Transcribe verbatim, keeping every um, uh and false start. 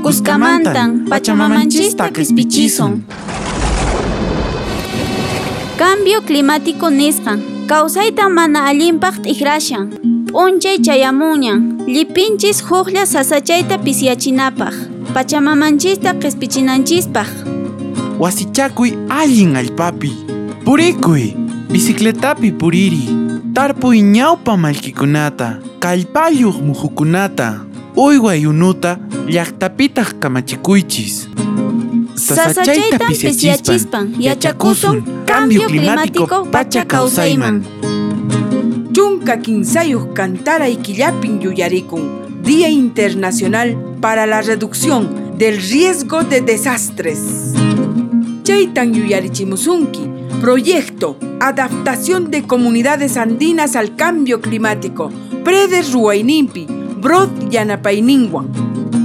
Kuskamantan, Pachamamanchista q'ispichison. Cambio climático nisqa, kawsayta mana allinpaq t'ikrishan. P'unchay chayamunñan, llipinchis huklla sasachayta pisyachinapaq, Pachamamanchista q'ispichinanchispaq. Wasichakuy allin allpapi, purikuy, bicicletapi puriri, tarpuy ñawpa mallkikunata, kallpayuq muhukunata, uyway unuta llaqtapitaq kamachikuychis. Sasachayta pisyachispan, yachakusun cambio climático pacha kawsayman. Chunka kinsayuq kantaray killapin yuyarikun, Día Internacional para la Reducción del Riesgo de Desastres. Chaytan yuyarichimusunki, Proyecto Adaptación de Comunidades Andinas al Cambio Climático, Predes Ruwaynimpi, Brod Yanapayninwan.